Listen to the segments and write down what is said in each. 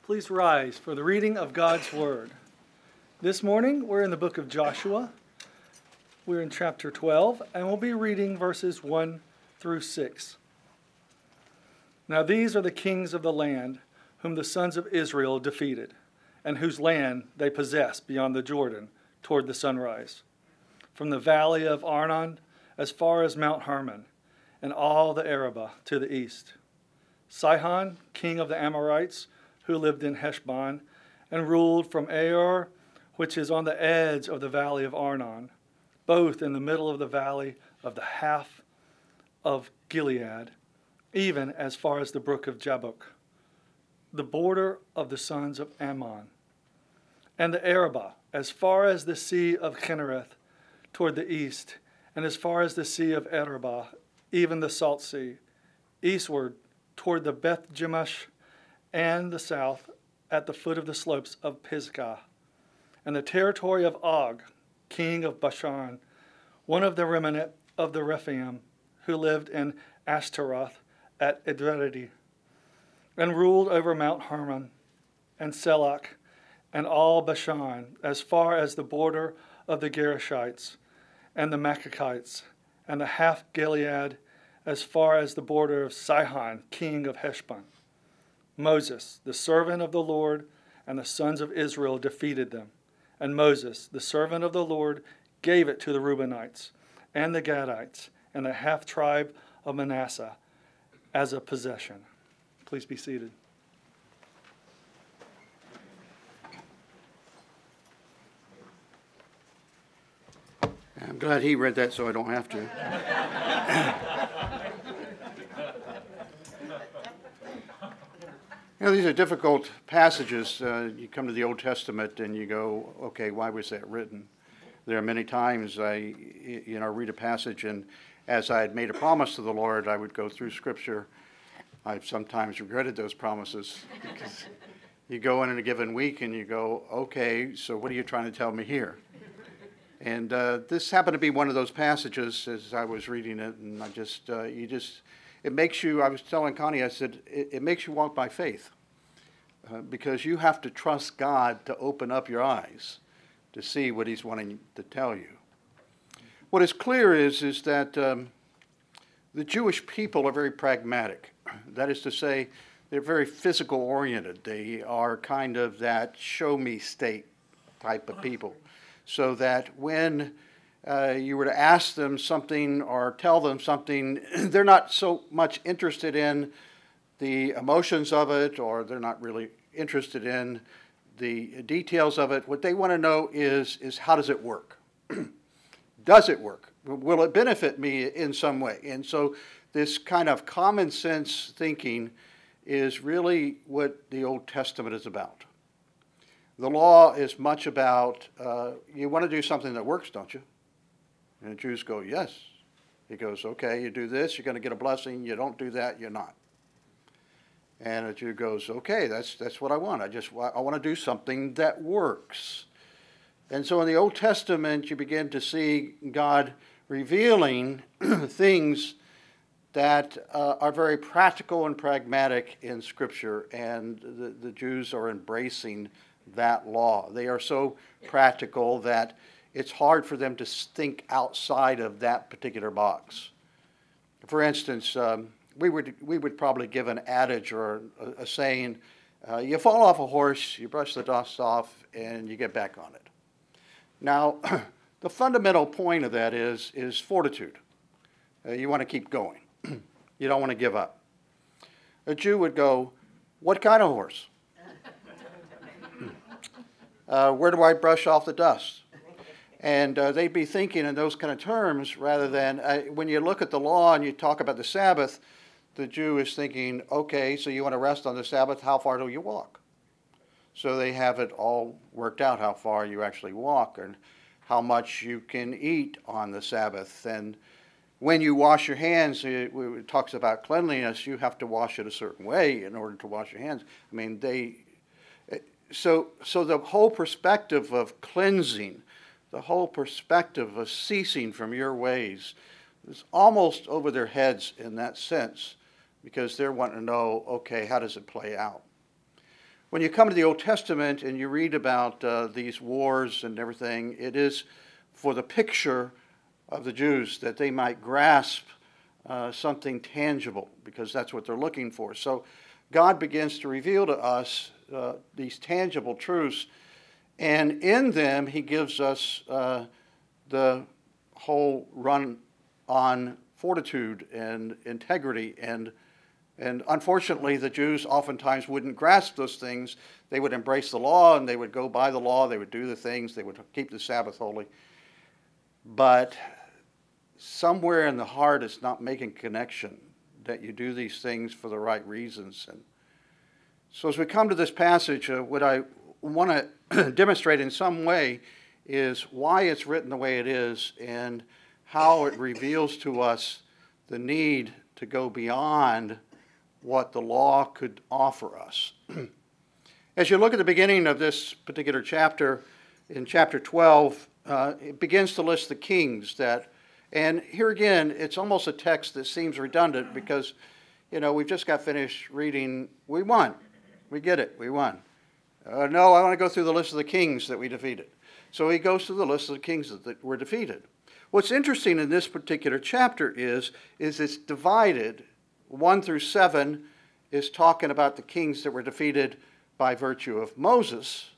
Please rise for the reading of God's Word. This morning, we're in the book of Joshua. We're in chapter 12, and we'll be reading verses 1 through 6. Now these are the kings of the land whom the sons of Israel defeated, and whose land they possessed beyond the Jordan toward the sunrise, from the valley of Arnon as far as Mount Hermon, and all the Arabah to the east. Sihon, king of the Amorites, who lived in Heshbon, and ruled from Aor, which is on the edge of the valley of Arnon, both in the middle of the valley of the half of Gilead, even as far as the brook of Jabbok, the border of the sons of Ammon, and the Arabah, as far as the sea of Kinnereth toward the east, and as far as the sea of Arabah, even the salt sea, eastward toward the Beth Shemesh, and the south at the foot of the slopes of Pisgah, and the territory of Og, king of Bashan, one of the remnant of the Rephaim, who lived in Ashtaroth at Edrei, and ruled over Mount Hermon and Selach, and all Bashan, as far as the border of the Gerishites and the Machachites, and the half Gilead, as far as the border of Sihon, king of Heshbon. Moses, the servant of the Lord, and the sons of Israel defeated them. And Moses, the servant of the Lord, gave it to the Reubenites and the Gadites and the half-tribe of Manasseh as a possession. Please be seated. I'm glad he read that so I don't have to. You know, these are difficult passages. You come to the Old Testament and you go, okay, why was that written? There are many times I read a passage, and as I had made a promise to the Lord, I would go through Scripture. I've sometimes regretted those promises because you go in a given week and you go, okay, so what are you trying to tell me here? And this happened to be one of those passages as I was reading it, and it makes you, I was telling Connie, I said, it makes you walk by faith because you have to trust God to open up your eyes to see what he's wanting to tell you. What is clear is that the Jewish people are very pragmatic. That is to say, they're very physical oriented. They are kind of that show me state type of people. So that when you were to ask them something or tell them something, they're not so much interested in the emotions of it, or they're not really interested in the details of it. What they want to know is how does it work? Does it work? Will it benefit me in some way? And so this kind of common sense thinking is really what the Old Testament is about. The law is much about, you want to do something that works, don't you? And the Jews go, yes. He goes, okay, you do this, you're going to get a blessing. You don't do that, you're not. And the Jew goes, okay, that's what I want. I want to do something that works. And so in the Old Testament, you begin to see God revealing things that are very practical and pragmatic in Scripture, and the Jews are embracing that law. They are so practical that it's hard for them to think outside of that particular box. For instance, we would probably give an adage or a saying, you fall off a horse, you brush the dust off, and you get back on it. Now, the fundamental point of that is fortitude. You want to keep going. You don't want to give up. A Jew would go, what kind of horse? Where do I brush off the dust? And they'd be thinking in those kind of terms rather than, when you look at the law and you talk about the Sabbath, the Jew is thinking, okay, so you want to rest on the Sabbath, how far do you walk? So they have it all worked out, how far you actually walk and how much you can eat on the Sabbath. And when you wash your hands, it talks about cleanliness, you have to wash it a certain way in order to wash your hands. I mean, so the whole perspective of cleansing, the whole perspective of ceasing from your ways is almost over their heads in that sense, because they're wanting to know, okay, how does it play out? when you come to the Old Testament and you read about these wars and everything, it is for the picture of the Jews that they might grasp something tangible, because that's what they're looking for. So God begins to reveal to us these tangible truths, and in them he gives us the whole run on fortitude and integrity. And unfortunately, the Jews oftentimes wouldn't grasp those things. They would embrace the law, and they would go by the law. They would do the things. They would keep the Sabbath holy. But somewhere in the heart, it's not making connection that you do these things for the right reasons. And so as we come to this passage, what I want to demonstrate in some way is why it's written the way it is and how it reveals to us the need to go beyond what the law could offer us. As you look at the beginning of this particular chapter, in chapter 12, it begins to list the kings that, and here again, it's almost a text that seems redundant because, we've just got finished reading, we won. We get it, we won. No, I want to go through the list of the kings that we defeated. So he goes through the list of the kings that were defeated. What's interesting in this particular chapter is it's divided. 1 through 7 is talking about the kings that were defeated by virtue of Moses.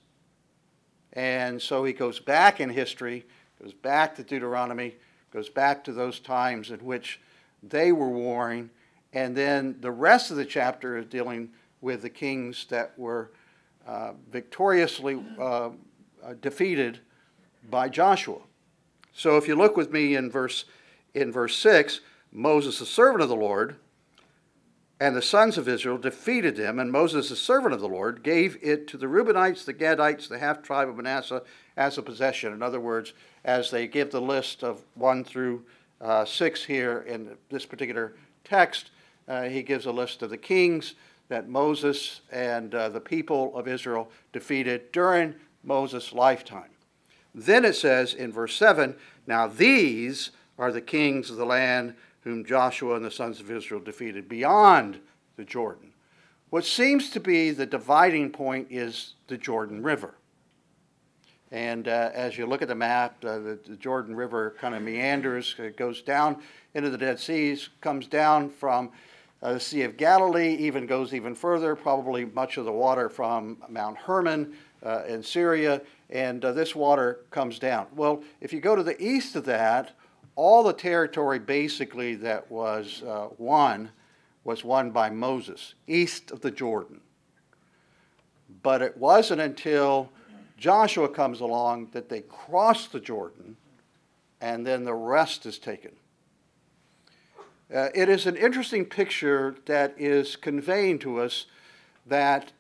And so he goes back in history, goes back to Deuteronomy, goes back to those times in which they were warring. And then the rest of the chapter is dealing with the kings that were victoriously defeated by Joshua. So if you look with me in verse 6, Moses, the servant of the Lord, and the sons of Israel defeated them, and Moses, the servant of the Lord, gave it to the Reubenites, the Gadites, the half-tribe of Manasseh as a possession. In other words, as they give the list of 1 through 6 here in this particular text, he gives a list of the kings that Moses and the people of Israel defeated during Moses' lifetime. Then it says in verse 7, now these are the kings of the land whom Joshua and the sons of Israel defeated beyond the Jordan. What seems to be the dividing point is the Jordan River. And as you look at the map, the Jordan River kind of meanders. It goes down into the Dead Seas, comes down from the Sea of Galilee, even goes even further, probably much of the water from Mount Hermon in Syria, and this water comes down. Well, if you go to the east of that, all the territory basically that was won by Moses, east of the Jordan. But it wasn't until Joshua comes along that they cross the Jordan, and then the rest is taken. It is an interesting picture that is conveying to us that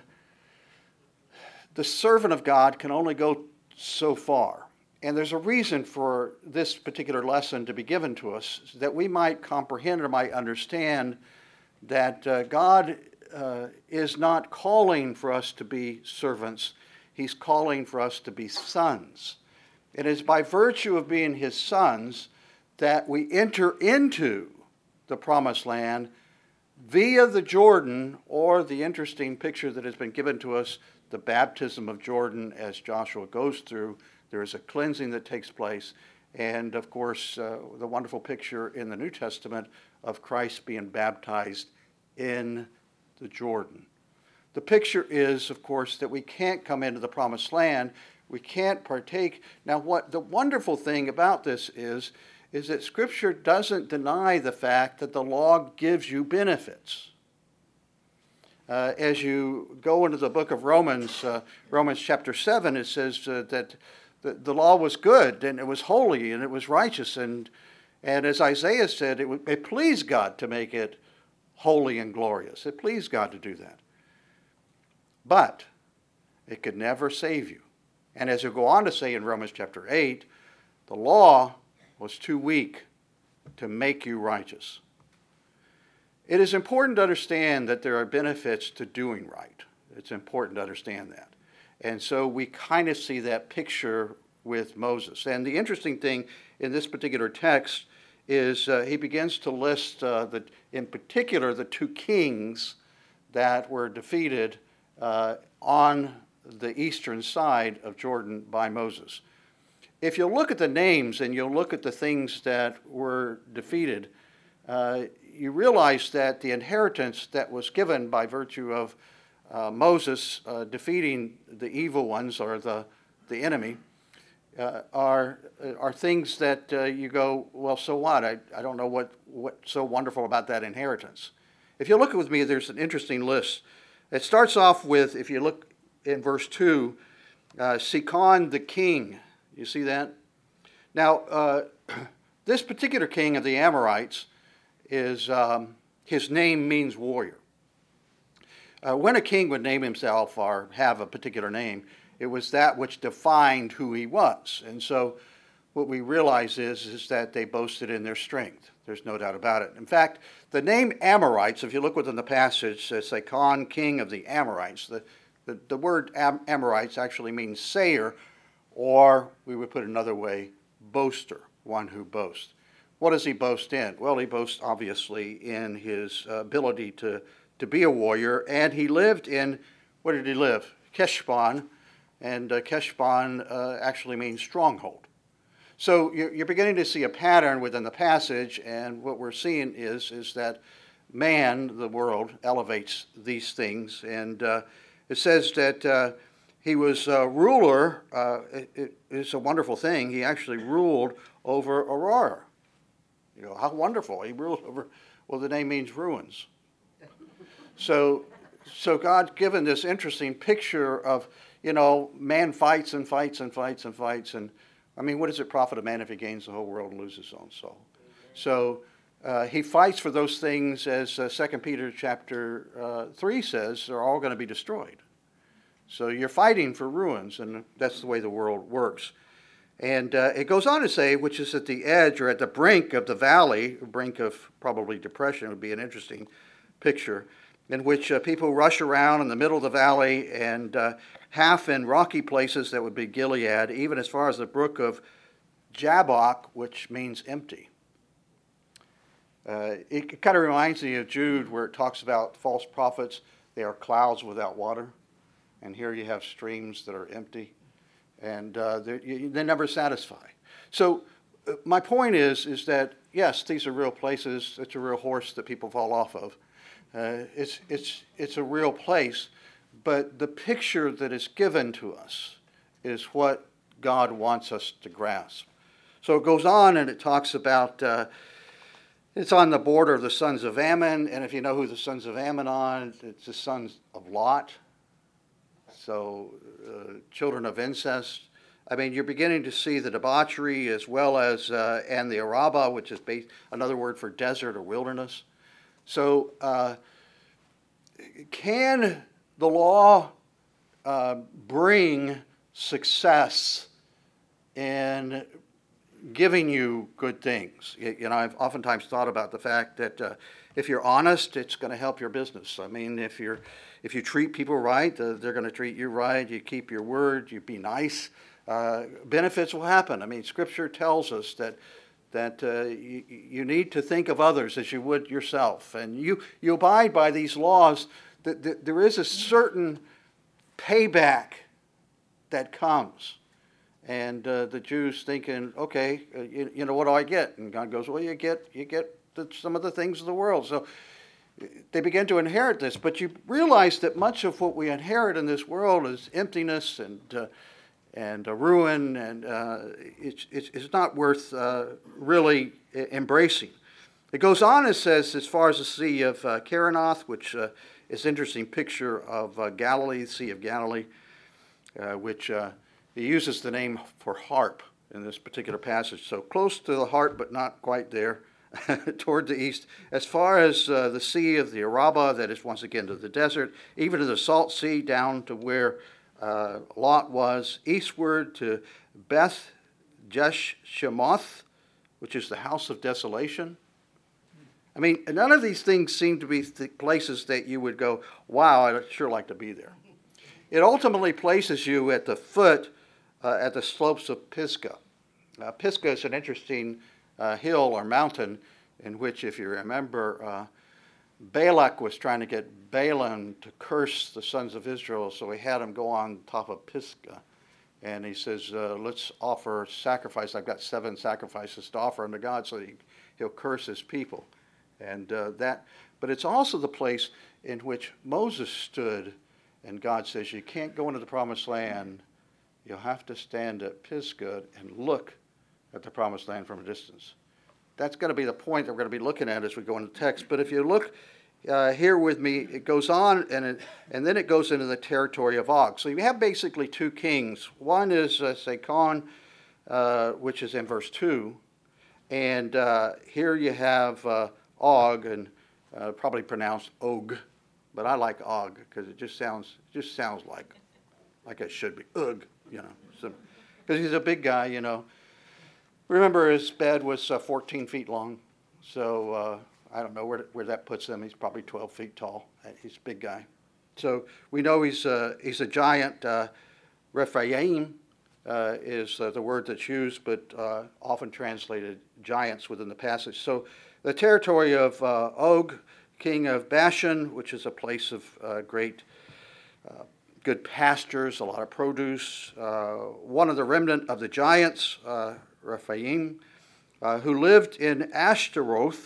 the servant of God can only go so far. And there's a reason for this particular lesson to be given to us, that we might comprehend or might understand that God is not calling for us to be servants. He's calling for us to be sons. It is by virtue of being his sons that we enter into the promised land via the Jordan, or the interesting picture that has been given to us, the baptism of Jordan as Joshua goes through. There is a cleansing that takes place. And of course, the wonderful picture in the New Testament of Christ being baptized in the Jordan. The picture is, of course, that we can't come into the promised land. We can't partake. Now, what the wonderful thing about this is that Scripture doesn't deny the fact that the law gives you benefits. As you go into the book of Romans, Romans chapter 7, it says that the law was good, and it was holy, and it was righteous. And as Isaiah said, it pleased God to make it holy and glorious. It pleased God to do that. But it could never save you. And as you go on to say in Romans chapter 8, the law was too weak to make you righteous. It is important to understand that there are benefits to doing right. It's important to understand that. And so we kind of see that picture with Moses. And the interesting thing in this particular text is he begins to list, in particular, the two kings that were defeated on the eastern side of Jordan by Moses. If you look at the names and you look at the things that were defeated, you realize that the inheritance that was given by virtue of Moses defeating the evil ones or the enemy are things that you go, well, so what? I don't know what's so wonderful about that inheritance. If you look with me, there's an interesting list. It starts off with, if you look in verse 2, Sichon the king. You see that? Now, this particular king of the Amorites is, his name means warrior. When a king would name himself or have a particular name, it was that which defined who he was. And so what we realize is that they boasted in their strength. There's no doubt about it. In fact, the name Amorites, if you look within the passage, says Sichon, king of the Amorites. The word Amorites actually means sayer, or we would put it another way, boaster, one who boasts. What does he boast in? Well, he boasts obviously in his ability to be a warrior, and he lived in, where did he live? Keshbon, and Keshbon actually means stronghold. So you're beginning to see a pattern within the passage, and what we're seeing is that man, the world, elevates these things, and it says that he was a ruler. It's a wonderful thing. He actually ruled over Aurora. You know, how wonderful. He ruled over, well, the name means ruins. So God's given this interesting picture of, you know, man fights and fights and fights and fights. And, I mean, what does it profit a man if he gains the whole world and loses his own soul? So he fights for those things, as 2 Peter chapter 3 says, they're all going to be destroyed. So you're fighting for ruins, and that's the way the world works. And it goes on to say, which is at the edge or at the brink of the valley, brink of probably depression would be an interesting picture, in which people rush around in the middle of the valley, and half in rocky places that would be Gilead, even as far as the brook of Jabbok, which means empty. It kind of reminds me of Jude, where it talks about false prophets. They are clouds without water. And here you have streams that are empty, and they never satisfy. So my point is that, yes, these are real places. It's a real horse that people fall off of. It's a real place, but the picture that is given to us is what God wants us to grasp. So it goes on, and it talks about it's on the border of the sons of Ammon, and if you know who the sons of Ammon are, it's the sons of Lot. So children of incest. I mean, you're beginning to see the debauchery as well as, and the Araba, which is another word for desert or wilderness. So can the law bring success in giving you good things? You know, I've oftentimes thought about the fact that if you're honest, it's going to help your business. I mean, if you treat people right, they're going to treat you right. You keep your word. You be nice. Benefits will happen. I mean, Scripture tells us that you need to think of others as you would yourself, and you abide by these laws. That there is a certain payback that comes, and the Jews thinking, okay, you know, what do I get? And God goes, well, you get some of the things of the world. So they begin to inherit this, but you realize that much of what we inherit in this world is emptiness and a ruin, and it's not worth really embracing. It goes on and says, as far as the Sea of Keranoth, which is an interesting picture of Galilee, the Sea of Galilee, which he uses the name for harp in this particular passage. So close to the heart, but not quite there, toward the east. As far as the Sea of the Araba, that is once again to the desert, even to the Salt Sea, down to where Lot was, eastward to Beth Jeshimoth, which is the house of desolation. I mean, none of these things seem to be places that you would go, wow, I'd sure like to be there. It ultimately places you at the foot, at the slopes of Pisgah. Pisgah is an interesting hill or mountain in which, if you remember, Balak was trying to get Balaam to curse the sons of Israel, so he had him go on top of Pisgah. And he says, let's offer sacrifice. I've got 7 sacrifices to offer unto God so that he'll curse his people. And but it's also the place in which Moses stood, and God says, you can't go into the promised land. You'll have to stand at Pisgah and look at the promised land from a distance. That's going to be the point that we're going to be looking at as we go into the text. But if you look here with me, it goes on, and then it goes into the territory of Og. So you have basically 2 kings. One is Sakon, which is in verse 2. And here you have Og, and probably pronounced Og, but I like Og because it just sounds like it should be. Ugh, because he's a big guy, Remember, his bed was 14 feet long, so I don't know where that puts him. He's probably 12 feet tall. He's a big guy. So we know he's a giant. Rephaim is the word that's used, but often translated giants within the passage. So the territory of Og, king of Bashan, which is a place of great good pastures, a lot of produce, one of the remnant of the giants, Rephaim, who lived in Ashtaroth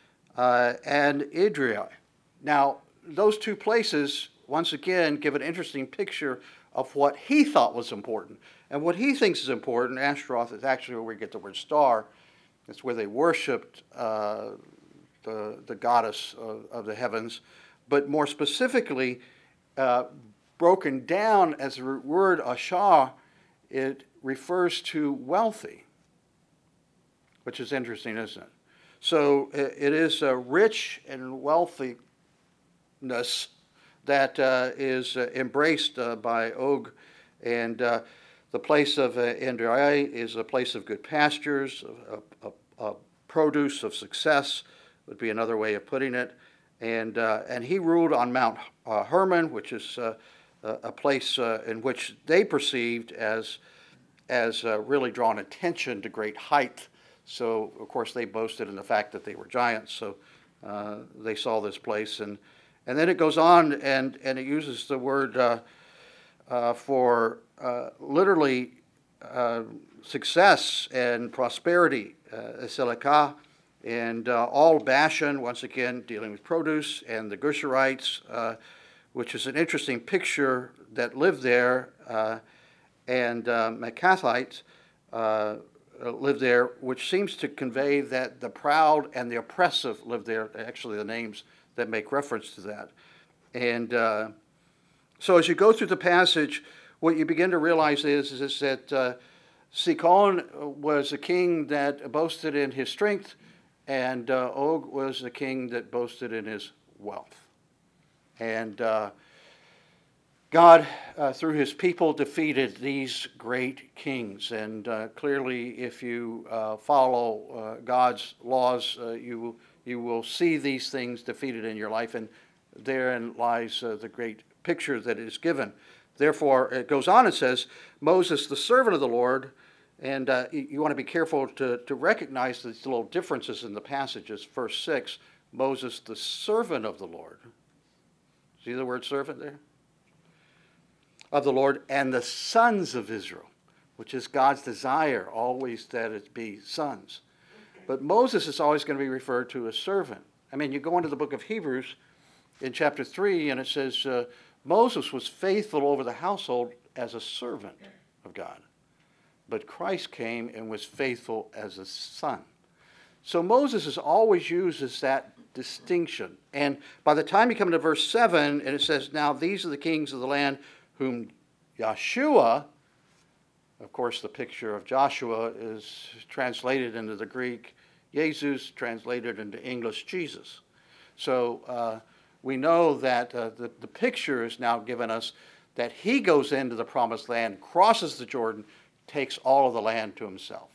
and Edrei. Now, those 2 places, once again, give an interesting picture of what he thought was important. And what he thinks is important, Ashtaroth is actually where we get the word star. It's where they worshipped the goddess of the heavens. But more specifically, broken down as the word Ashar, it refers to wealthy, which is interesting, isn't it? So it is rich and wealthiness that is embraced by Og. And the place of Edrei is a place of good pastures, a produce of success would be another way of putting it. And he ruled on Mount Hermon, which is a place in which they perceived as really drawing attention to great height. So, of course, they boasted in the fact that they were giants. So they saw this place. And then it goes on, and it uses the word for literally success and prosperity, Selikah, and all Bashan, once again, dealing with produce, and the Geshurites, which is an interesting picture that lived there, and Maccathites lived there, which seems to convey that the proud and the oppressive lived there, actually the names that make reference to that. And so as you go through the passage, what you begin to realize is that Sikon was a king that boasted in his strength, and Og was a king that boasted in his wealth. And God, through his people, defeated these great kings. And clearly, if you follow God's laws, you will see these things defeated in your life. And therein lies the great picture that is given. Therefore, it goes on and says, Moses, the servant of the Lord, and you want to be careful to recognize these little differences in the passages. Verse 6, Moses, the servant of the Lord. See the word servant there? Of the Lord, and the sons of Israel, which is God's desire always that it be sons. But Moses is always going to be referred to as servant. I mean, you go into the book of Hebrews in chapter 3, and it says Moses was faithful over the household as a servant of God. But Christ came and was faithful as a son. So Moses is always used as that distinction. And by the time you come to verse 7, and it says, now these are the kings of the land whom Yeshua, of course the picture of Joshua is translated into the Greek, Jesus, translated into English, Jesus. So we know that the picture is now given us that he goes into the promised land, crosses the Jordan, takes all of the land to himself.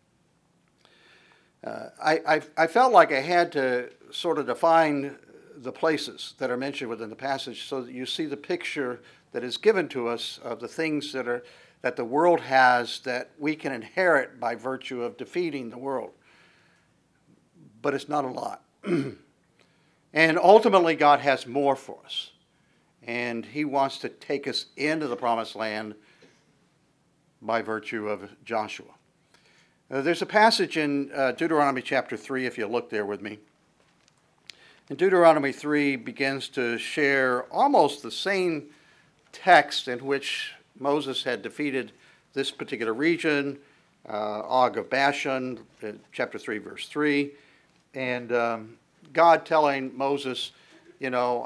I felt like I had to sort of define the places that are mentioned within the passage so that you see the picture that is given to us of the things that the world has that we can inherit by virtue of defeating the world. But it's not a lot. And ultimately, God has more for us. And he wants to take us into the promised land by virtue of Joshua. There's a passage in Deuteronomy chapter 3, if you look there with me. And Deuteronomy 3 begins to share almost the same text in which Moses had defeated this particular region, Og of Bashan, chapter 3, verse 3. And God telling Moses, you know,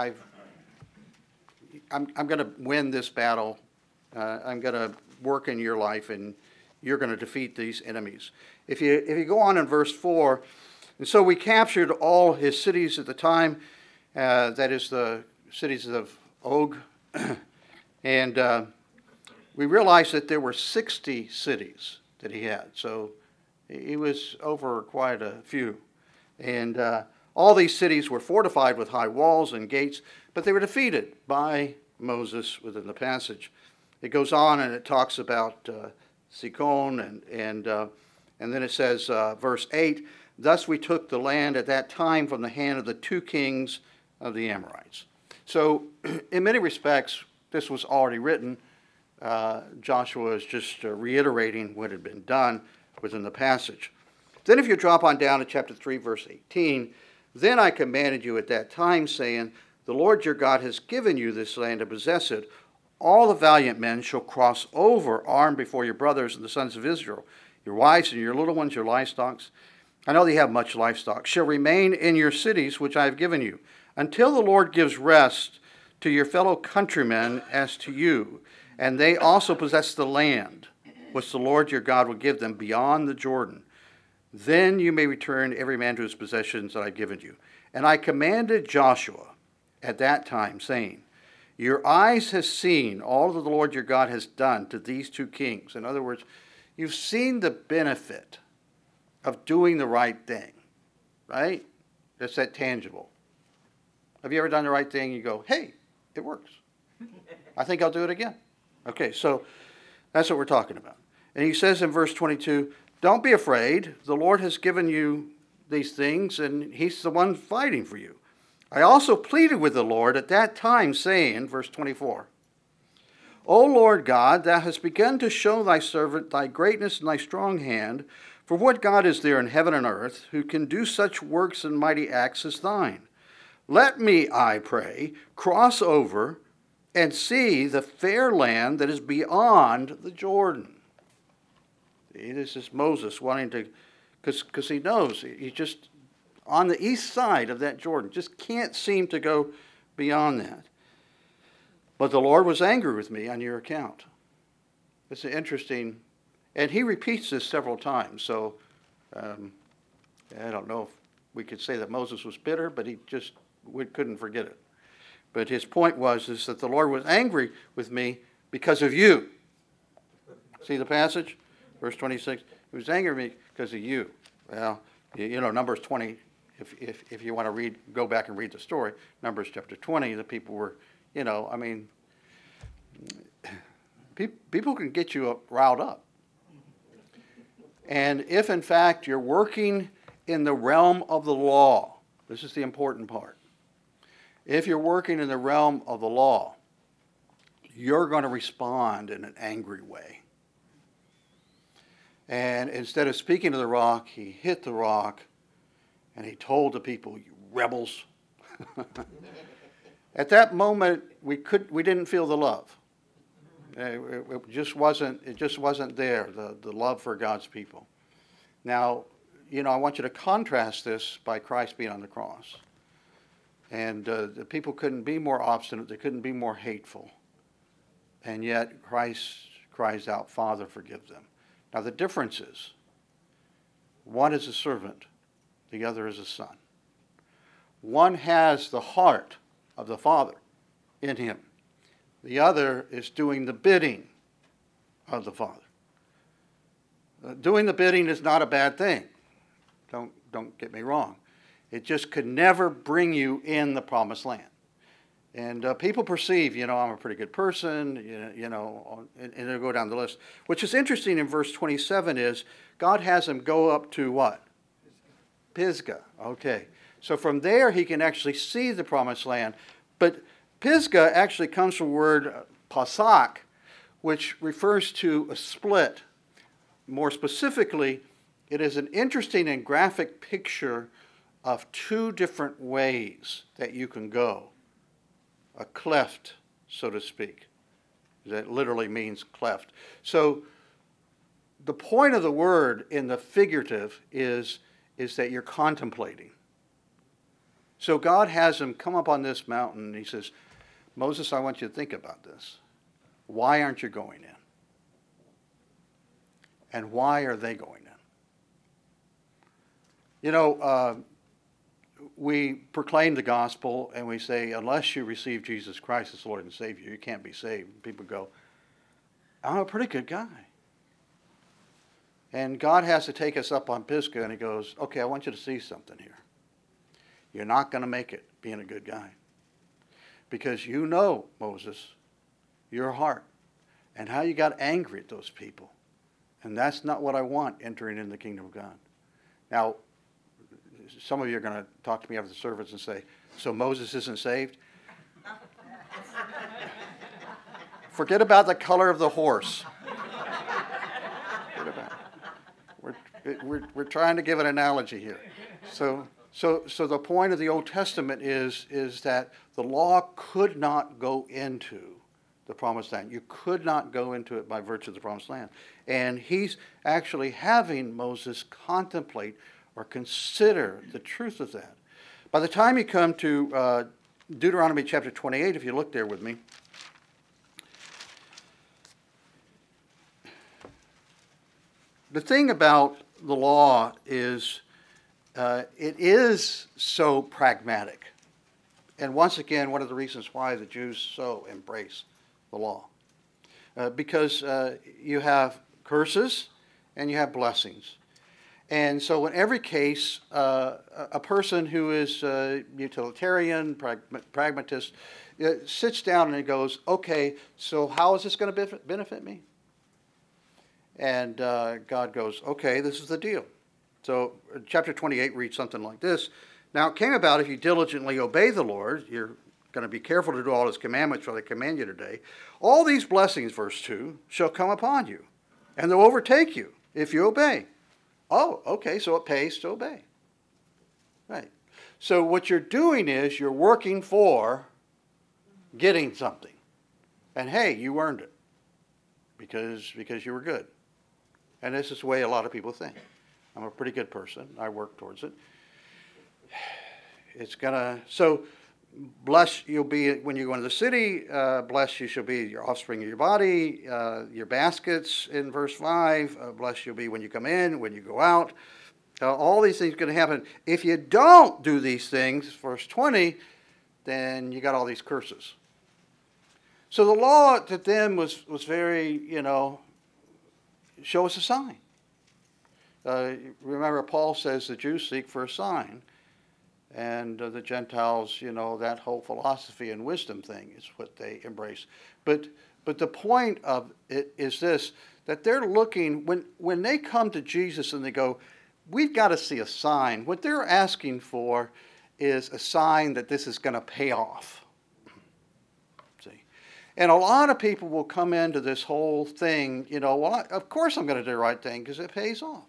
I'm going to win this battle. I'm going to work in your life, and you're going to defeat these enemies. If you go on in verse 4, and so we captured all his cities at the time, that is the cities of Og, and we realized that there were 60 cities that he had. So he was over quite a few. And all these cities were fortified with high walls and gates, but they were defeated by Moses within the passage. It goes on and it talks about Sikon, and then it says, verse 8, thus we took the land at that time from the hand of the 2 kings of the Amorites. So in many respects, this was already written. Joshua is just reiterating what had been done within the passage. Then if you drop on down to chapter 3, verse 18, then I commanded you at that time, saying, the Lord your God has given you this land to possess it. All the valiant men shall cross over armed before your brothers and the sons of Israel. Your wives and your little ones, your livestock, I know that you have much livestock, shall remain in your cities which I have given you, until the Lord gives rest to your fellow countrymen as to you, and they also possess the land which the Lord your God will give them beyond the Jordan. Then you may return every man to his possessions that I have given you. And I commanded Joshua at that time, saying, your eyes have seen all that the Lord your God has done to these 2 kings. In other words, you've seen the benefit of doing the right thing, right? That's that tangible. Have you ever done the right thing? You go, hey, it works. I think I'll do it again. Okay, so that's what we're talking about. And he says in verse 22, don't be afraid. The Lord has given you these things, and he's the one fighting for you. I also pleaded with the Lord at that time, saying, verse 24, O Lord God, thou hast begun to show thy servant thy greatness and thy strong hand. For what God is there in heaven and earth who can do such works and mighty acts as thine? Let me, I pray, cross over and see the fair land that is beyond the Jordan. See, this is Moses wanting to, because he knows he's just on the east side of that Jordan, just can't seem to go beyond that. But the Lord was angry with me on your account. It's interesting, and he repeats this several times, so I don't know if we could say that Moses was bitter, but we couldn't forget it. But his point is that the Lord was angry with me because of you. See the passage? Verse 26, he was angry with me because of you. Well, you know, Numbers 20, if you want to go back and read the story, Numbers chapter 20, the people were, you know, I mean, people can get you riled up. And if, in fact, you're working in the realm of the law, this is the important part. If you're working in the realm of the law, you're going to respond in an angry way. And instead of speaking to the rock, he hit the rock, and he told the people, you rebels. At that moment, we didn't feel the love. It just wasn't there, the love for God's people. Now, you know, I want you to contrast this by Christ being on the cross. And the people couldn't be more obstinate, they couldn't be more hateful. And yet Christ cries out, Father, forgive them. Now the difference is, one is a servant, the other is a son. One has the heart of the Father in him. The other is doing the bidding of the Father. Doing the bidding is not a bad thing. Don't get me wrong. It just could never bring you in the promised land. And people perceive, you know, I'm a pretty good person, you know, and they'll go down the list. Which is interesting in verse 27 is God has them go up to what? Pisgah. Okay. So from there, he can actually see the promised land. But Pisgah actually comes from the word pasak, which refers to a split. More specifically, it is an interesting and graphic picture of two different ways that you can go. A cleft, so to speak. That literally means cleft. So the point of the word in the figurative is that you're contemplating. So God has him come up on this mountain and he says, Moses, I want you to think about this. Why aren't you going in? And why are they going in? You know, we proclaim the gospel and we say, unless you receive Jesus Christ as Lord and Savior, you can't be saved. People go, I'm a pretty good guy. And God has to take us up on Pisgah and he goes, okay, I want you to see something here. You're not going to make it being a good guy. Because you know, Moses, your heart and how you got angry at those people. And that's not what I want entering in the kingdom of God. Now, some of you are going to talk to me after the service and say, so Moses isn't saved? Forget about the color of the horse. Forget about it. We're trying to give an analogy here. So the point of the Old Testament is that the law could not go into the promised land. You could not go into it by virtue of the promised land. And he's actually having Moses contemplate or consider the truth of that. By the time you come to Deuteronomy chapter 28, if you look there with me, the thing about the law is it is so pragmatic. And once again, one of the reasons why the Jews so embrace the law. Because you have curses and you have blessings. And so in every case, a person who is utilitarian, pragmatist, sits down and goes, okay, so how is this going to benefit me? And God goes, okay, this is the deal. So chapter 28 reads something like this. Now it came about, if you diligently obey the Lord, you're going to be careful to do all his commandments, for I command you today. All these blessings, verse 2, shall come upon you, and they'll overtake you if you obey. Oh, okay, so it pays to obey. Right. So what you're doing is you're working for getting something. And hey, you earned it because you were good. And this is the way a lot of people think. I'm a pretty good person. I work towards it. So blessed you'll be when you go into the city. Blessed you shall be your offspring of your body, your baskets in verse 5. Blessed you'll be when you come in, when you go out. All these things are going to happen. If you don't do these things, verse 20, then you got all these curses. So the law to them was very, show us a sign. Remember, Paul says the Jews seek for a sign. And the Gentiles, that whole philosophy and wisdom thing is what they embrace. But the point of it is this, that they're looking, when they come to Jesus and they go, we've got to see a sign, what they're asking for is a sign that this is going to pay off. See? And a lot of people will come into this whole thing, well, of course I'm going to do the right thing because it pays off.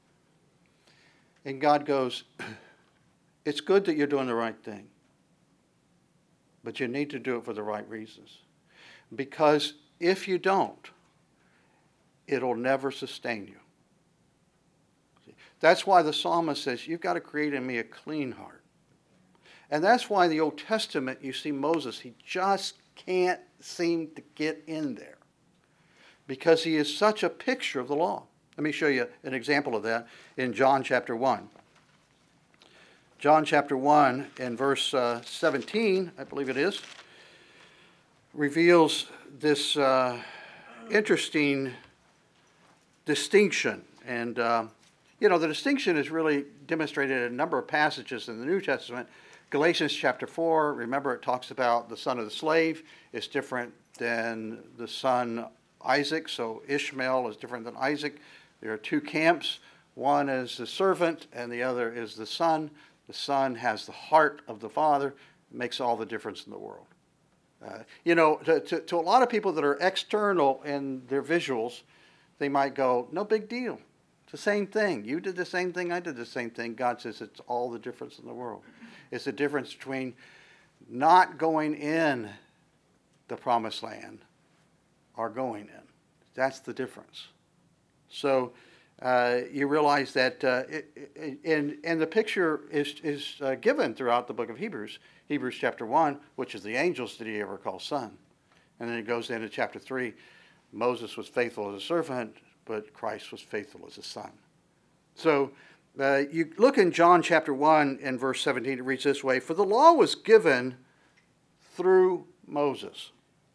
And God goes, it's good that you're doing the right thing, but you need to do it for the right reasons. Because if you don't, it'll never sustain you. That's why the psalmist says, you've got to create in me a clean heart. And that's why in the Old Testament, you see Moses, he just can't seem to get in there because he is such a picture of the law. Let me show you an example of that in John chapter 1. John chapter 1 and verse 17, I believe it is, reveals this interesting distinction. And, the distinction is really demonstrated in a number of passages in the New Testament. Galatians chapter 4, remember it talks about the son of the slave is different than the son Isaac. So Ishmael is different than Isaac. There are two camps. One is the servant and the other is the son. The Son has the heart of the Father. It makes all the difference in the world. To a lot of people that are external in their visuals, they might go, no big deal. It's the same thing. You did the same thing. I did the same thing. God says it's all the difference in the world. It's the difference between not going in the promised land or going in. That's the difference. So you realize that, and the picture is given throughout the book of Hebrews. Hebrews chapter 1, which is the angels did he ever call son. And then it goes into chapter 3. Moses was faithful as a servant, but Christ was faithful as a son. So you look in John chapter 1 and verse 17, it reads this way, "For the law was given through Moses.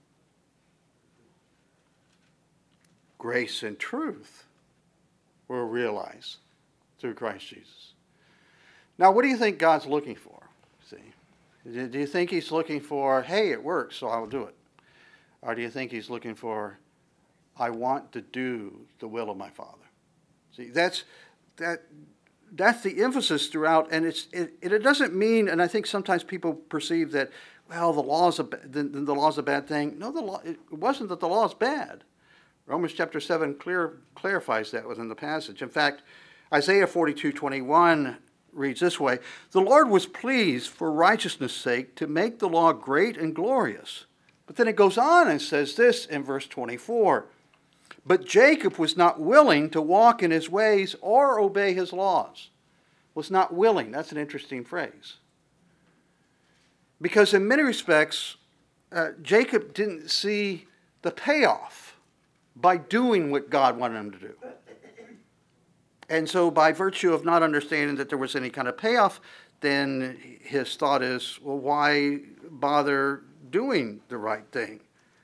Grace and truth were realized through Christ Jesus." Now, what do you think God's looking for? See, do you think he's looking for, hey, it works, so I'll do it? Or do you think he's looking for, I want to do the will of my Father? See, that's the emphasis throughout, and it doesn't mean, and I think sometimes people perceive that, well, the law's a bad thing. No, it wasn't that the law is bad. Romans chapter 7 clarifies that within the passage. In fact, Isaiah 42:21 reads this way, "The Lord was pleased for righteousness' sake to make the law great and glorious." But then it goes on and says this in verse 24, "But Jacob was not willing to walk in his ways or obey his laws." Was not willing. That's an interesting phrase. Because in many respects, Jacob didn't see the payoff by doing what God wanted him to do. And so by virtue of not understanding that there was any kind of payoff, then his thought is, well, why bother doing the right thing?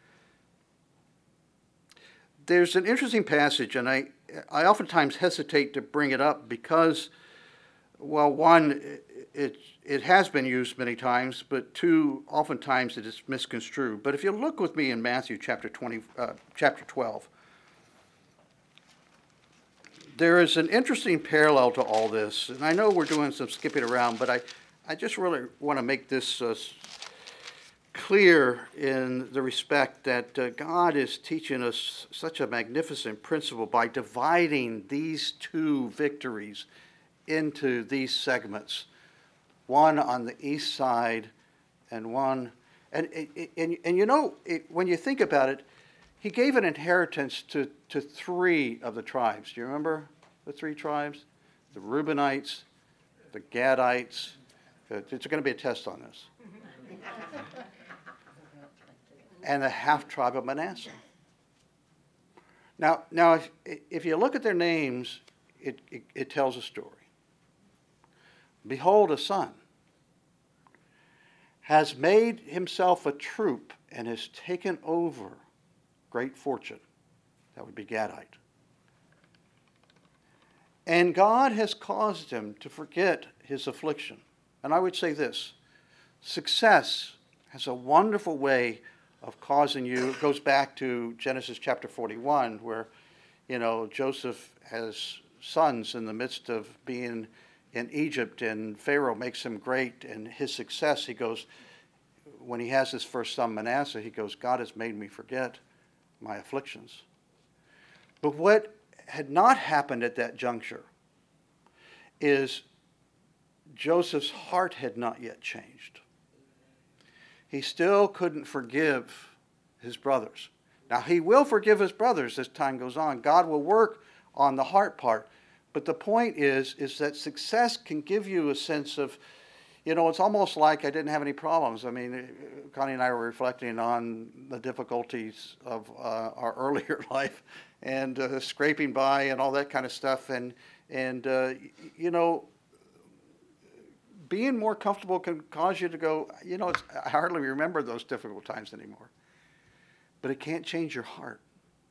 There's an interesting passage, and I oftentimes hesitate to bring it up because, well, one, it has been used many times, but two, oftentimes it is misconstrued. But if you look with me in Matthew chapter 12, there is an interesting parallel to all this. And I know we're doing some skipping around, but I just really want to make this clear in the respect that God is teaching us such a magnificent principle by dividing these two victories into these segments, one on the east side and one, and when you think about it, he gave an inheritance to three of the tribes. Do you remember the three tribes? The Reubenites, the Gadites. It's going to be a test on this. And the half-tribe of Manasseh. Now, if you look at their names, it tells a story. Behold, a son has made himself a troop and has taken over great fortune. That would be Gadite. And God has caused him to forget his affliction. And I would say this, success has a wonderful way of causing you, it goes back to Genesis chapter 41, where, Joseph has sons in the midst of being in Egypt, and Pharaoh makes him great, and his success, he goes, when he has his first son Manasseh, he goes, God has made me forget my afflictions. But what had not happened at that juncture is Joseph's heart had not yet changed. He still couldn't forgive his brothers. Now, he will forgive his brothers as time goes on. God will work on the heart part. But the point is that success can give you a sense of, it's almost like I didn't have any problems. I mean, Connie and I were reflecting on the difficulties of our earlier life and scraping by and all that kind of stuff. And being more comfortable can cause you to go, I hardly remember those difficult times anymore. But it can't change your heart.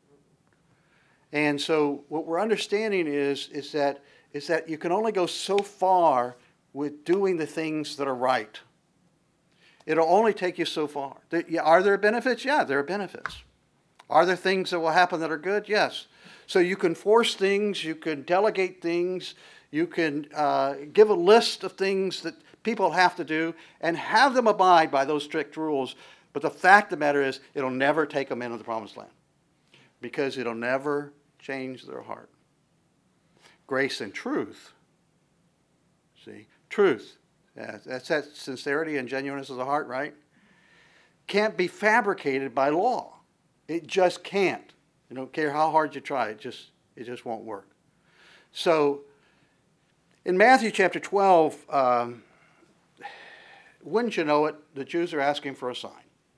And so what we're understanding is that you can only go so far with doing the things that are right. It'll only take you so far. Are there benefits? Yeah, there are benefits. Are there things that will happen that are good? Yes. So you can force things, you can delegate things, You can give a list of things that people have to do and have them abide by those strict rules. But the fact of the matter is, it'll never take them into the promised land because it'll never change their heart. Grace and truth, see, truth, that's that sincerity and genuineness of the heart, right? Can't be fabricated by law. It just can't. You don't care how hard you try, it just won't work. So, in Matthew chapter 12, wouldn't you know it, the Jews are asking for a sign.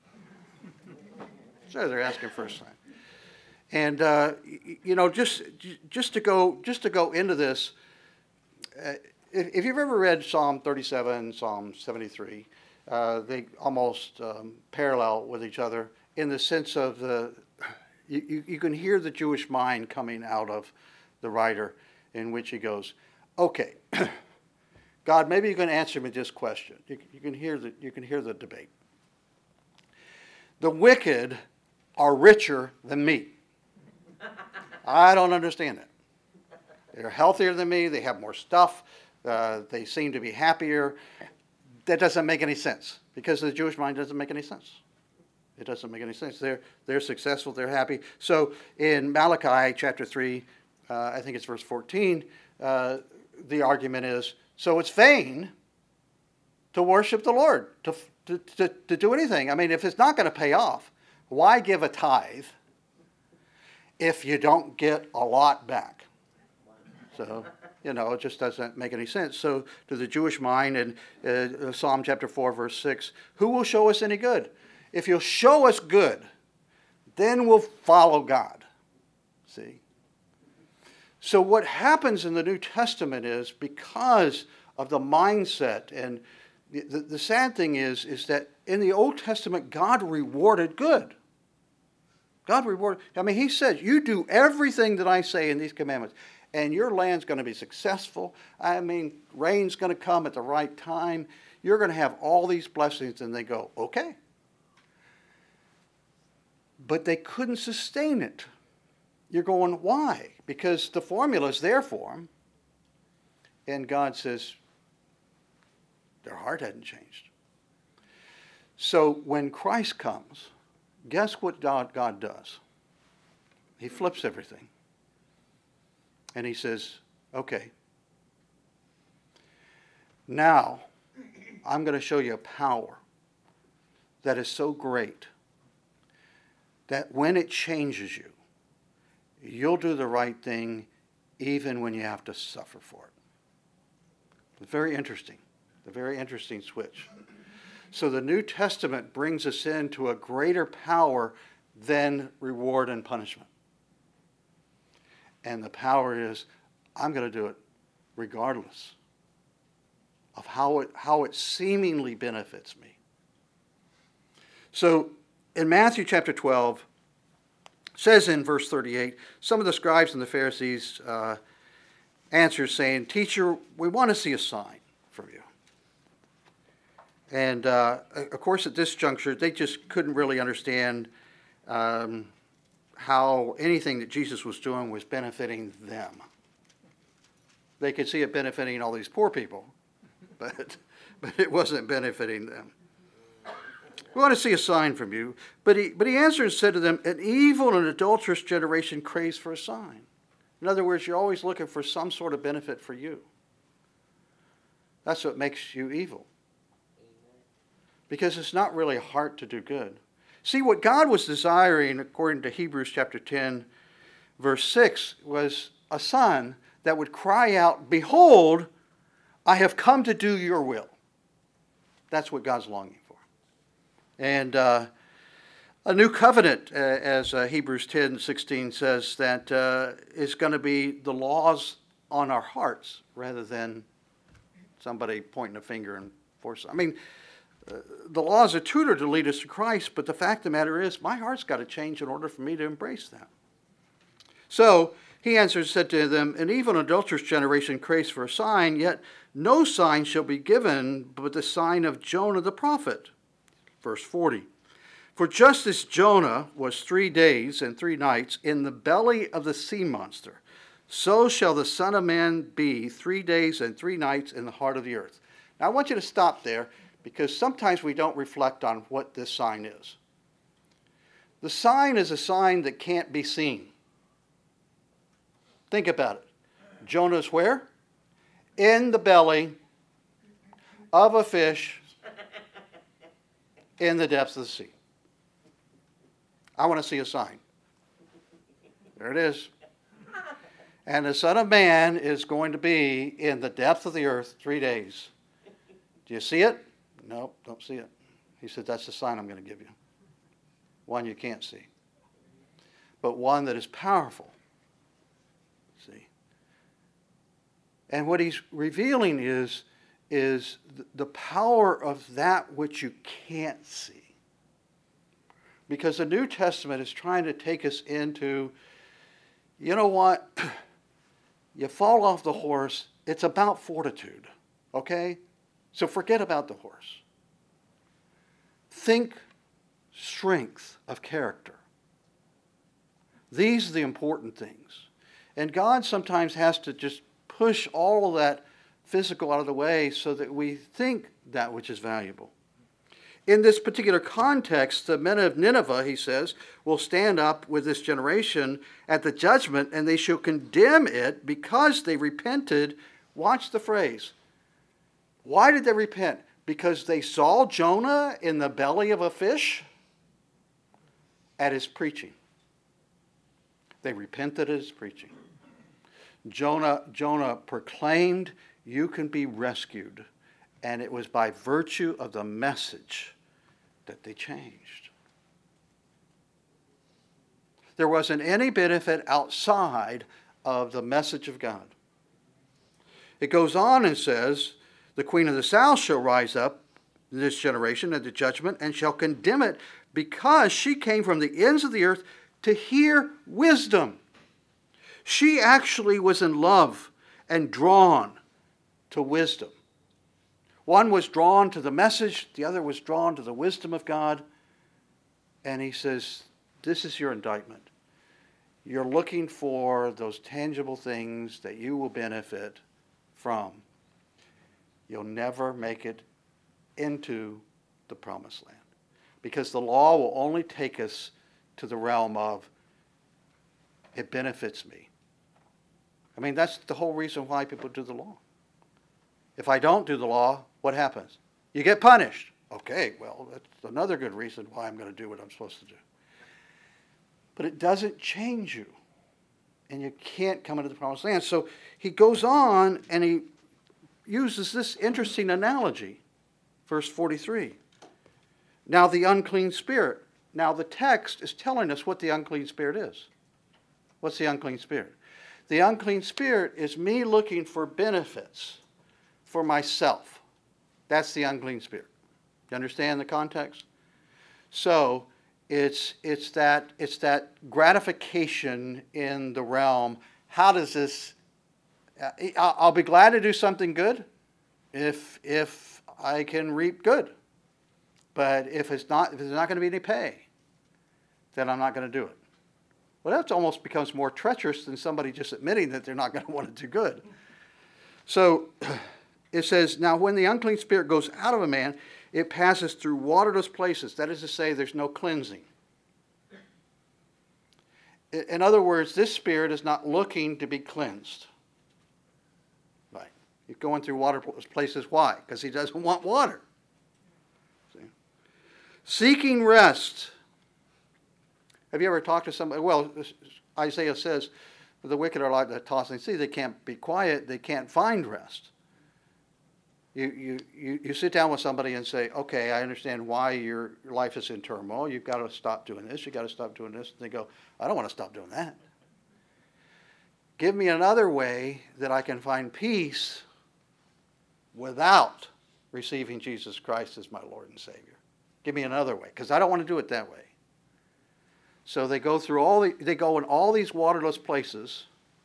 So they're asking for a sign. And, just to go into this, if you've ever read Psalm 37, Psalm 73, they almost parallel with each other in the sense of you can hear the Jewish mind coming out of the writer in which he goes, okay, God, maybe you can answer me this question. You can hear the debate. The wicked are richer than me. I don't understand that. They're healthier than me. They have more stuff. They seem to be happier. That doesn't make any sense because the Jewish mind doesn't make any sense. It doesn't make any sense. They're successful. They're happy. So in Malachi chapter 3, I think it's verse 14, the argument is, so it's vain to worship the Lord, to do anything. I mean, if it's not going to pay off, why give a tithe if you don't get a lot back? So, it just doesn't make any sense. So to the Jewish mind, in Psalm chapter 4, verse 6, who will show us any good? If you'll show us good, then we'll follow God. See? So what happens in the New Testament is because of the mindset, and the sad thing is that in the Old Testament, God rewarded good. God rewarded. I mean, he said, you do everything that I say in these commandments, and your land's going to be successful. I mean, rain's going to come at the right time. You're going to have all these blessings. And they go, okay. But they couldn't sustain it. You're going, why? Because the formula's there for them. And God says, their heart hadn't changed. So when Christ comes, guess what God does? He flips everything. And he says, okay, now I'm going to show you a power that is so great that when it changes you, you'll do the right thing even when you have to suffer for it. It's very interesting. A very interesting switch. So the New Testament brings us into a greater power than reward and punishment. And the power is, I'm going to do it regardless of how it seemingly benefits me. So in Matthew chapter 12, it says in verse 38, some of the scribes and the Pharisees answer saying, Teacher, we want to see a sign from you. And of course at this juncture, they just couldn't really understand how anything that Jesus was doing was benefiting them. They could see it benefiting all these poor people, but it wasn't benefiting them. We want to see a sign from you. But he answered and said to them, an evil and adulterous generation craves for a sign. In other words, you're always looking for some sort of benefit for you. That's what makes you evil. Because it's not really a heart to do good. See, what God was desiring, according to Hebrews chapter 10, verse 6, was a son that would cry out, Behold, I have come to do your will. That's what God's longing for. And a new covenant, as Hebrews 10:16 says, that is going to be the laws on our hearts rather than somebody pointing a finger and forcing. I mean, the law is a tutor to lead us to Christ, but the fact of the matter is, my heart's got to change in order for me to embrace that. So he answered and said to them, an evil and adulterous generation craves for a sign, yet no sign shall be given but the sign of Jonah the prophet. Verse 40. For just as Jonah was 3 days and 3 nights in the belly of the sea monster, so shall the Son of Man be 3 days and 3 nights in the heart of the earth. Now I want you to stop there, because sometimes we don't reflect on what this sign is. The sign is a sign that can't be seen. Think about it. Jonah's where? In the belly of a fish in the depths of the sea. I want to see a sign. There it is. And the Son of Man is going to be in the depth of the earth 3 days. Do you see it? Nope, don't see it. He said, that's the sign I'm going to give you. One you can't see, but one that is powerful. See? And what he's revealing is the power of that which you can't see. Because the New Testament is trying to take us into, you know what? You fall off the horse, it's about fortitude, okay? So forget about the horse. Think strength of character. These are the important things. And God sometimes has to just push all of that physical out of the way so that we think that which is valuable. In this particular context, the men of Nineveh, he says, will stand up with this generation at the judgment, and they shall condemn it because they repented. Watch the phrase. Why did they repent? Because they saw Jonah in the belly of a fish at his preaching. They repented at his preaching. Jonah proclaimed, you can be rescued. And it was by virtue of the message that they changed. There wasn't any benefit outside of the message of God. It goes on and says, the queen of the south shall rise up in this generation at the judgment and shall condemn it because she came from the ends of the earth to hear wisdom. She actually was in love and drawn to wisdom. One was drawn to the message, the other was drawn to the wisdom of God. And he says, this is your indictment. You're looking for those tangible things that you will benefit from. You'll never make it into the promised land. Because the law will only take us to the realm of, it benefits me. I mean, that's the whole reason why people do the law. If I don't do the law, what happens? You get punished. Okay, well, that's another good reason why I'm going to do what I'm supposed to do. But it doesn't change you. And you can't come into the promised land. So he goes on and he uses this interesting analogy. Verse 43. Now the unclean spirit. Now the text is telling us what the unclean spirit is. What's the unclean spirit? The unclean spirit is me looking for benefits for myself. That's the unclean spirit. You understand the context? So it's that gratification in the realm. How does this? I'll be glad to do something good if I can reap good. But if there's not going to be any pay, then I'm not going to do it. Well, that almost becomes more treacherous than somebody just admitting that they're not going to want to do good. So it says, now when the unclean spirit goes out of a man, it passes through waterless places. That is to say, there's no cleansing. In other words, this spirit is not looking to be cleansed. Right. He's going through waterless places. Why? Because he doesn't want water. See? Seeking rest. Have you ever talked to somebody? Well, Isaiah says, the wicked are like the tossing sea. They can't be quiet. They can't find rest. You sit down with somebody and say, okay, I understand why your life is in turmoil. You've got to stop doing this. You've got to stop doing this. And they go, I don't want to stop doing that. Give me another way that I can find peace without receiving Jesus Christ as my Lord and Savior. Give me another way, because I don't want to do it that way. So they go through they go in all these waterless places,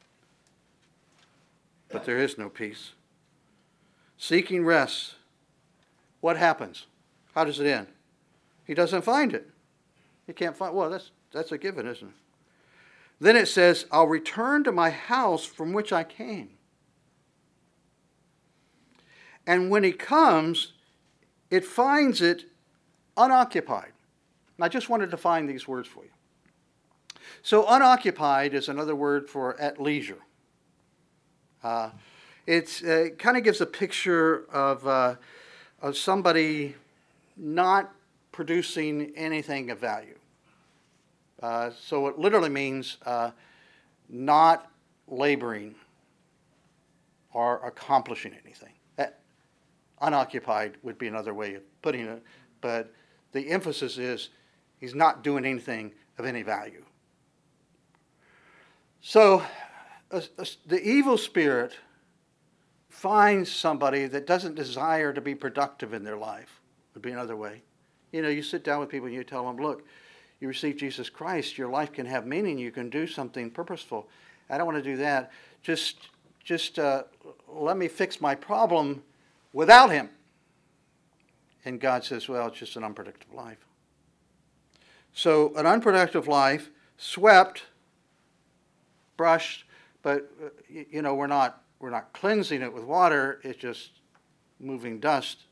but there is no peace. Seeking rest. What happens? How does it end? He doesn't find it. He can't find. Well, that's a given, isn't it? Then it says, I'll return to my house from which I came. And when he comes, it finds it unoccupied. And I just wanted to find these words for you. So unoccupied is another word for at leisure. It kind of gives a picture of somebody not producing anything of value. So it literally means not laboring or accomplishing anything. Unoccupied would be another way of putting it, but the emphasis is he's not doing anything of any value. So the evil spirit finds somebody that doesn't desire to be productive in their life, would be another way. You know, you sit down with people and you tell them, look, you receive Jesus Christ, your life can have meaning, you can do something purposeful. I don't want to do that. Just let me fix my problem without him. And God says, well, it's just an unproductive life. So an unproductive life, swept, brushed, but you know, we're not cleansing it with water, it's just moving dust.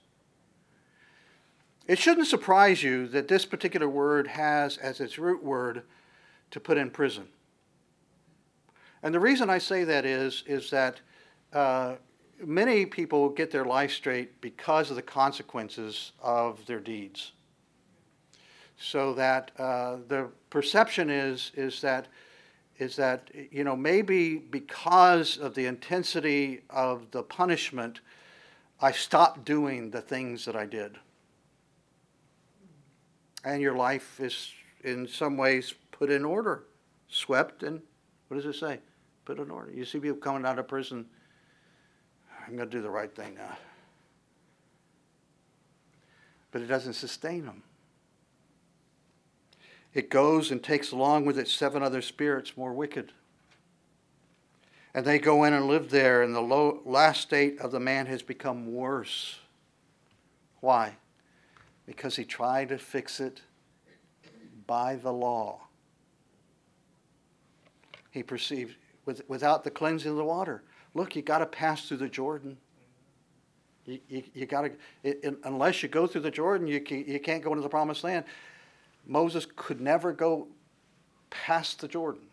It shouldn't surprise you that this particular word has as its root word to put in prison. And the reason I say that is that many people get their life straight because of the consequences of their deeds. So that the perception is that you know, maybe because of the intensity of the punishment, I stopped doing the things that I did. And your life is in some ways put in order, swept, and what does it say? Put in order. You see people coming out of prison, I'm going to do the right thing now. But it doesn't sustain them. It goes and takes along with it 7 other spirits more wicked. And they go in and live there, and the last state of the man has become worse. Why? Because he tried to fix it by the law. He perceived, without the cleansing of the water. Look, you got to pass through the Jordan. You got to, unless you go through the Jordan, you can't go into the promised land. Moses could never go past the Jordan.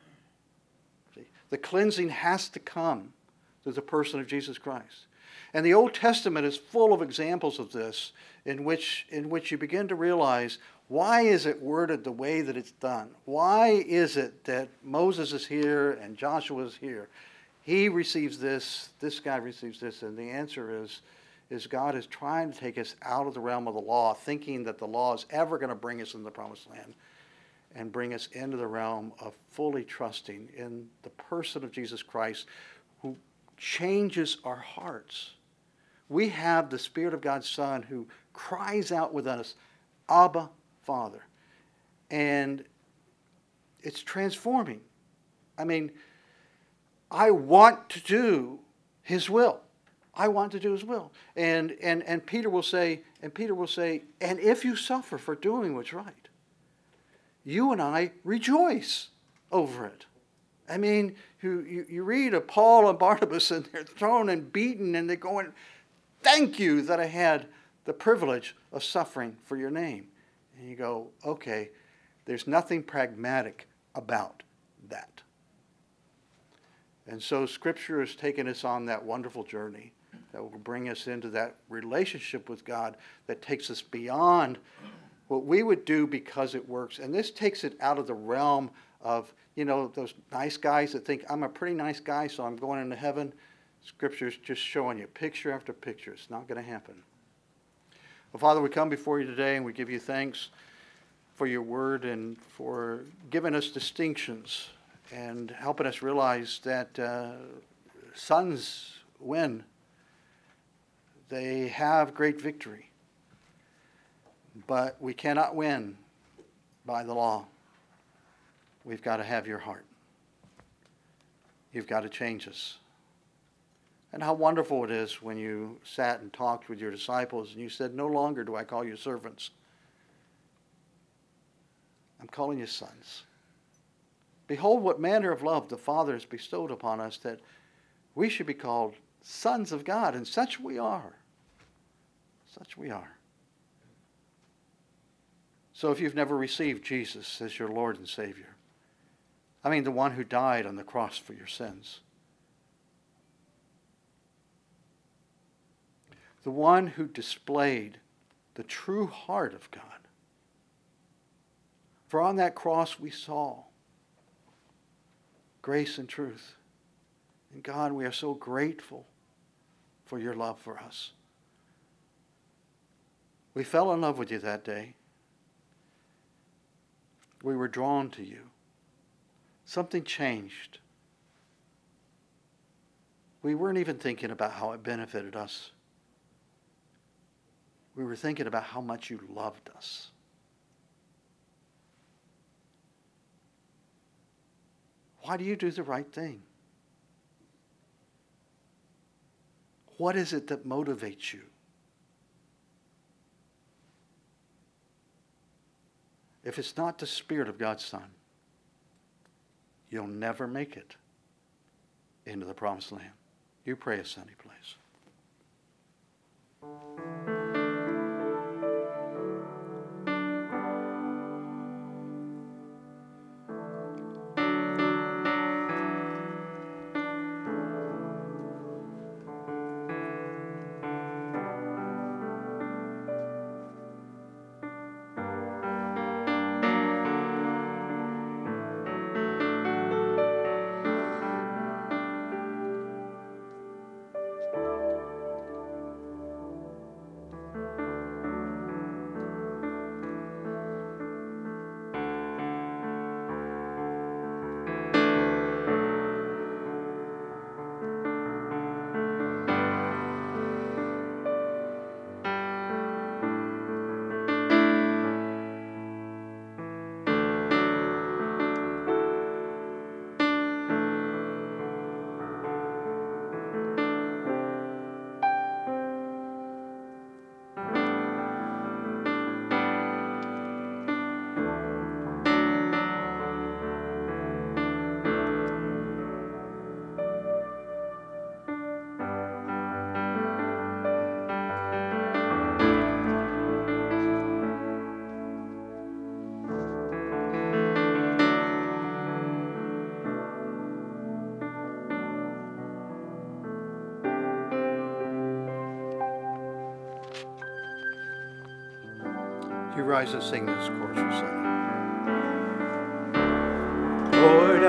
See? The cleansing has to come through the person of Jesus Christ. And the Old Testament is full of examples of this in which you begin to realize, why is it worded the way that it's done? Why is it that Moses is here and Joshua is here? He receives this guy receives this, and the answer is God is trying to take us out of the realm of the law, thinking that the law is ever going to bring us into the promised land and bring us into the realm of fully trusting in the person of Jesus Christ, who changes our hearts. We have the Spirit of God's Son who cries out with us, Abba, Father. And it's transforming. I mean, I want to do his will. I want to do his will. And Peter will say, and if you suffer for doing what's right, you and I rejoice over it. I mean, you read of Paul and Barnabas, and they're thrown and beaten, and they're going, thank you that I had the privilege of suffering for your name. And you go, okay, there's nothing pragmatic about that. And so Scripture has taken us on that wonderful journey that will bring us into that relationship with God that takes us beyond what we would do because it works. And this takes it out of the realm of, you know, those nice guys that think, I'm a pretty nice guy, so I'm going into heaven. Scripture's just showing you picture after picture. It's not going to happen. Well, Father, we come before you today and we give you thanks for your word and for giving us distinctions and helping us realize that sons win. They have great victory. But we cannot win by the law. We've got to have your heart. You've got to change us. And how wonderful it is when you sat and talked with your disciples and you said, no longer do I call you servants. I'm calling you sons. Behold, what manner of love the Father has bestowed upon us, that we should be called sons of God, and such we are. Such we are. So if you've never received Jesus as your Lord and Savior, I mean the one who died on the cross for your sins, the one who displayed the true heart of God. For on that cross we saw grace and truth. And God, we are so grateful for your love for us. We fell in love with you that day. We were drawn to you. Something changed. We weren't even thinking about how it benefited us. We were thinking about how much you loved us. Why do you do the right thing? What is it that motivates you? If it's not the Spirit of God's Son, you'll never make it into the promised land. You pray a Sunday, please. You rise and sing this chorus for Sunday. Lord,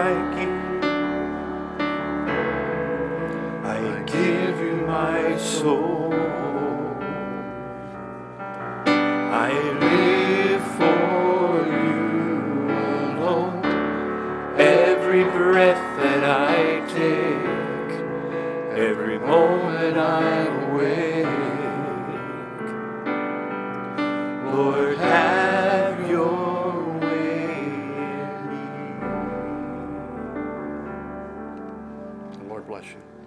I give you my soul. I live for you alone. Every breath that I take, every moment I'm awake. Lord, have your way in me. The Lord bless you.